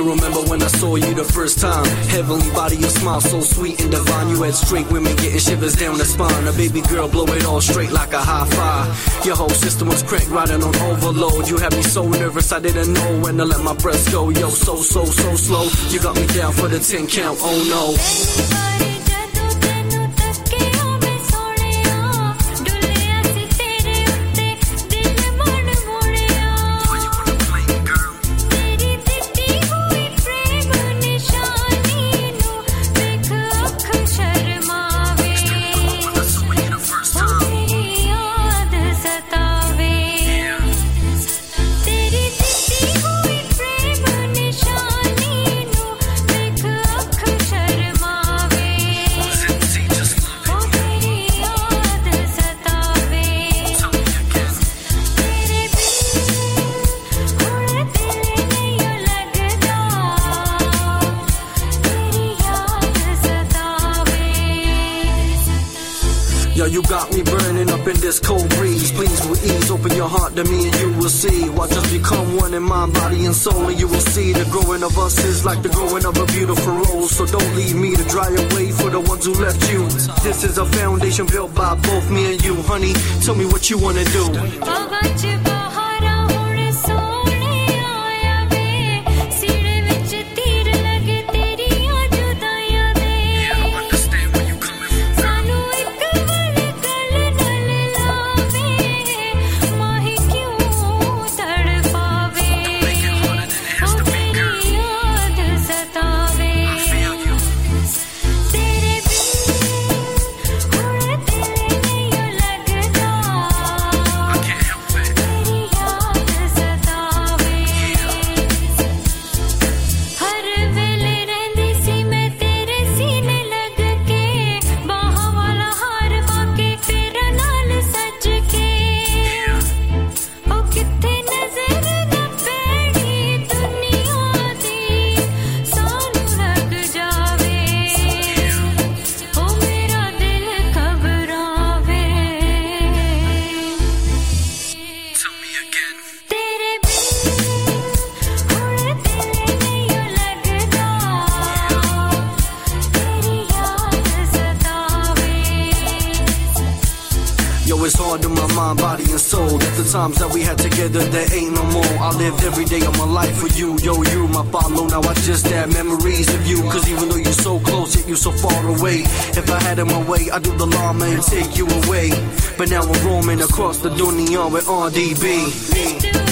remember when I saw you the first time. Heavenly body, your smile so sweet and divine. You had straight women getting shivers down the spine. A baby girl, blow it all straight like a high five. Your whole system was cranked, riding on overload. You had me so nervous, I didn't know when to let my breath go. Yo, so slow. You got me down for the 10 count, oh no. Yo, you got me burning up in this cold breeze. Please with ease, open your heart to me and you will see. Watch us become one in mind, body and soul, and you will see the growing of us is like the growing of a beautiful rose. So don't leave me to dry away for the ones who left you. This is a foundation built by both me and you. Honey, tell me what you wanna do. It's hard in my mind, body and soul. That the times that we had together, there ain't no more. I lived every day of my life for you. Yo, you my follow. Now I just have memories of you. Cause even though you're so close, yet you so far away. If I had it my way, I'd do the law, man, take you away. But now I'm roaming across the dunya with RDB.